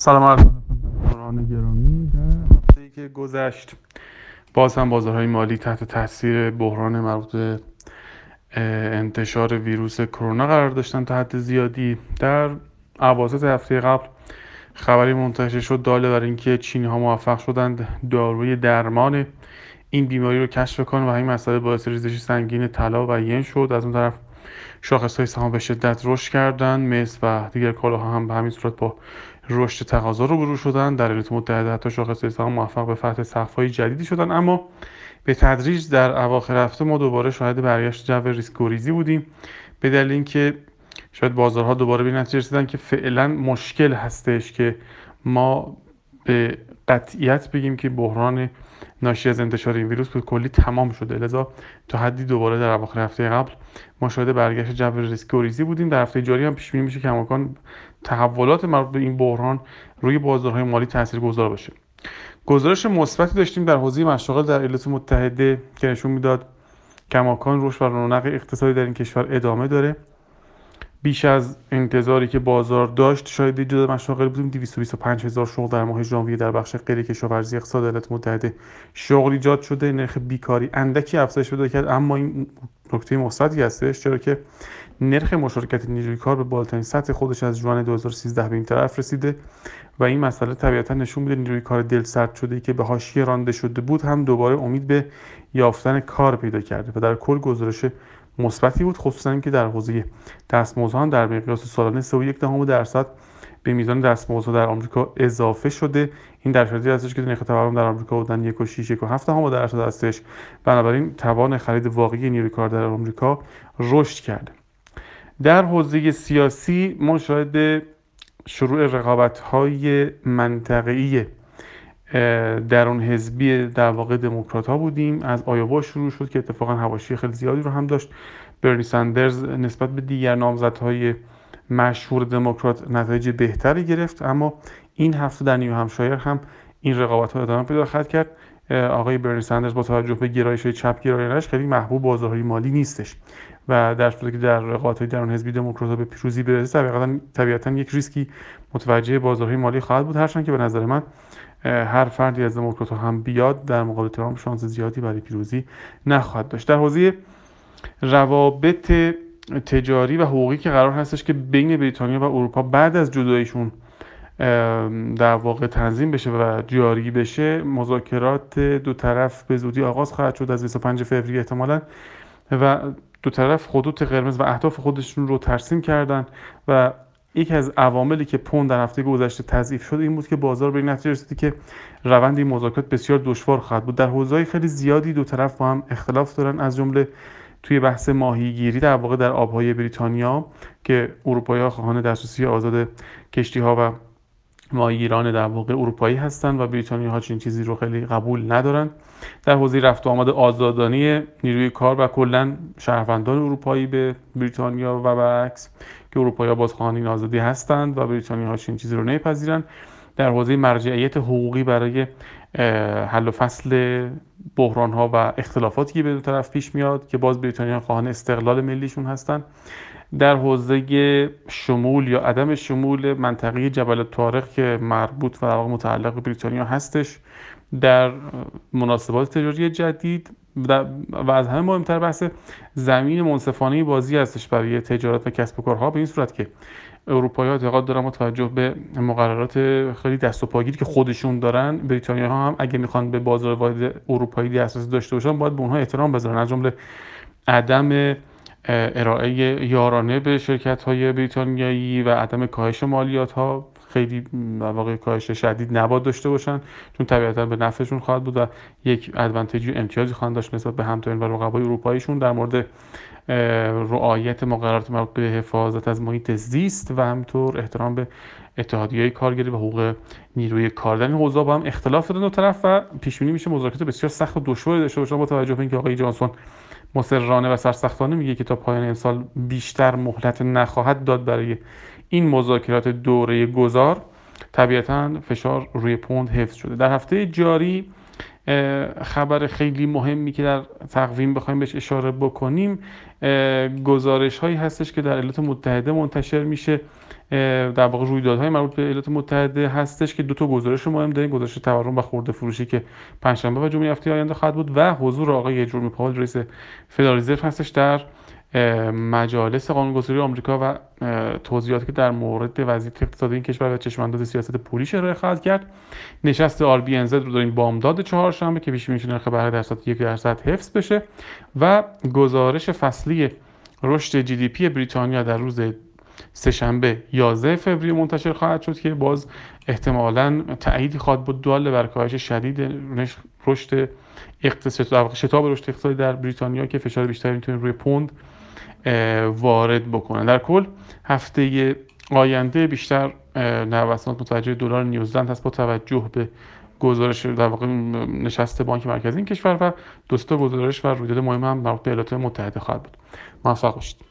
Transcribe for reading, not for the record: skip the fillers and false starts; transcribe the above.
سلام عرض ادب گرامی. در هفته‌ای که گذشت باز هم بازارهای مالی تحت تاثیر بحران مربوط به انتشار ویروس کرونا قرار داشتن تا حد زیادی. در اواسط هفته قبل خبری منتشر شد داله بر اینکه چینی‌ها موفق شدند داروی درمان این بیماری رو کشف کنند و این مسئله باعث ریزش سنگین طلا و ین شد. از اون طرف شاخص‌های سهام به شدت رشد کردند. مس و دیگر کالاها هم به همین صورت با رشد تقاضا روبرو شدند. در ایالات متحده حتی شاخص‌های سهام موفق به فتح سقف‌های جدیدی شدند، اما به تدریج در اواخر هفته ما دوباره شاهد برگشت جو ریسک گریزی بودیم، به دلیل اینکه شاید بازارها دوباره به نتیجه رسیدن که فعلا مشکل هستش که ما به قطعیت بگیم که بحران ناشی از انتشار این ویروس به کلی تمام شده. لذا تا حدی دوباره در اواخر هفته قبل ما شاهد برگشت جو ریسک گریزی بودیم. در هفته جاری هم پیش بینی میشه که کماکان تحولات مربوط به این بحران روی بازارهای مالی تاثیرگذار باشه. گزارش مثبتی داشتیم در حوزه مشاغل در ایالات متحده که نشون میداد کماکان رشد و رونق اقتصادی در این کشور ادامه داره. بیش از انتظاری که بازار داشت شاید ایجاد مشاغل بودیم. 225,000 شغل در ماه ژانویه در بخش غیر کشاورزی اقتصاد ایالات متحده شغل ایجاد شده. نرخ بیکاری اندکی افزایش پیدا کرد، اما این نکته مثبتی هستش، چرا که نرخ مشارکت نیروی کار به بالاترین سطح خودش از ژوئن 2013 به این طرف رسیده و این مسئله طبیعتا نشون میده نیروی کار دلسرد شده که به حاشیه رانده شده بود هم دوباره امید به یافتن کار پیدا کرده و در کل گزارش مثبتی بود، خصوصا اینکه در حوزه دستمزدها در مقیاس سالانه 3.1% به میزان دستمزدها در آمریکا اضافه شده. این در شرایطی هستش که نرخ تورم در آمریکا بودن 1.6-1.7% هستش. بنابراین توان خرید واقعی نیروی کار در آمریکا رشد کرده. در حوزه سیاسی ما شاهد شروع رقابت‌های منطقه‌ای درون حزبی در واقع دموکرات ها بودیم. از آیووا شروع شد که اتفاقا حواشی خیلی زیادی رو هم داشت. برنی ساندرز نسبت به دیگر نامزدهای مشهور دموکرات نتایج بهتری گرفت، اما این هفته در نیو همشایر هم این رقابت ها ادامه پیدا خواهد کرد. آقای برنی ساندرز با توجه به گرایش‌های چپ گرایانش خیلی محبوب بازارهای مالی نیستش و در صورتی که در رقابت‌های درون حزبی دموکرات‌ها به پیروزی برسه طبیعتاً یک ریسکی متوجه بازارهای مالی خواهد بود، هرچند که به نظر من هر فردی از دموکرات‌ها هم بیاد در مقابل ترامپ شانس زیادی برای پیروزی نخواهد داشت. در حوزه روابط تجاری و حقوقی که قرار هستش که بین بریتانیا و اروپا بعد از جداییشون در واقع تنظیم بشه و جاری بشه، مذاکرات دو طرف به زودی آغاز خواهد شد از 25 فوریه احتمالاً و دو طرف خطوط قرمز و اهداف خودشون رو ترسیم کردن و یکی از عواملی که پوند در هفته گذشته تضعیف شد این بود که بازار به این نتیجه رسید که روند این مذاکرات بسیار دشوار خواهد بود. در حوزه‌های خیلی زیادی دو طرف با هم اختلاف دارن، از جمله توی بحث ماهیگیری در واقع در آبهای بریتانیا که اروپایی‌ها خواهان دسترسی آزاد کشتی‌ها و ماهیگیران در واقع اروپایی هستند و بریتانیاها چنین چیزی رو خیلی قبول ندارن. در حوزه رفت و آمد آزادانه نیروی کار و کلا شهروندان اروپایی به بریتانیا و برعکس که اروپایی‌ها بازخواهان این آزادی هستند و بریتانیاها چنین چیزی رو نمی‌پذیرند. در حوزه مرجعیت حقوقی برای حل و فصل بحران‌ها و اختلافاتی که به دو طرف پیش میاد که باز بریتانیا خواهان استقلال ملیشون هستند. در حوزه شمول یا عدم شمول منطقه جبل الطارق که مربوط و در واقع متعلق به بریتانیا هستش در مناسبات تجاری جدید و از همه مهمتر بحث زمین منصفانه بازی هستش برای تجارت و کسب و کارها، به این صورت که اروپایی‌ها اعتقاد دارن با توجه به مقررات خیلی دست و پاگیری که خودشون دارن بریتانیاها هم اگه میخوان به بازار واحد اروپایی دسترسی داشته باشن باید به اونها احترام بذارن، از جمله عدم ارائه یارانه به شرکت‌های بریتانیایی و عدم کاهش مالیات‌ها، خیلی در واقع کاهش شدید نباید داشته باشن چون طبیعتاً به نفعشون خواهد بود و یک ادوانتیج و امتیازی خواهند داشت نسبت به همتایان و رقبای اروپاییشون در مورد رعایت مقررات مربوط به حفاظت از محیط زیست و همینطور احترام به اتحادیه‌های کارگری و حقوق نیروی کار. در این حوزه با هم اختلاف دارن دو طرف و پیش بینی میشه مذاکرات بسیار سخت و دشواری داشته باشن با توجه به اینکه آقای جانسون مصررانه و سرسختانه میگه که تا پایان امسال بیشتر مهلت نخواهد داد برای این مذاکرات دوره گذار. طبیعتاً فشار روی پوند حفظ شده. در هفته جاری خبر خیلی مهمی که در تقویم بخوایم بهش اشاره بکنیم گزارش هایی هستش که در ایالات متحده منتشر میشه در واقع رویدادهای مربوط به ایالات متحده هستش که دو تا گزارش مهم داریم: گزارش تورم و خرده فروشی که پنجشنبه و جمعه هفته آینده خواهد بود و حضور آقای جرمی پاول رئیس فدرال رزرو هستش در مجالس قانونگذاری آمریکا و توضیحاتی که در مورد وضعیت اقتصادی این کشور و چشمانداز سیاست پولیش ارائه خواهد کرد. نشست RBNZ رو داریم بامداد چهارشنبه که پیش بینی شده نرخ بهره درصد 1% حفظ بشه و گزارش فصلی رشد GDP بریتانیا در روز سه‌شنبه 11 فوریه منتشر خواهد شد که باز احتمالاً تأییدی خواهد بود بر کاهش شدید رشد شتاب رشد اقتصادی در بریتانیا که فشار بیشتری میتونه روی پوند وارد بکنه. در کل هفته آینده بیشتر نوسانات متوجه دلار نیوزلند هست با توجه به گزارش در واقع نشست بانک مرکزی این کشور و دو تا گزارش و رویداد مهم هم مربوط به ایالات متحده خواهد بود. موفق باشید.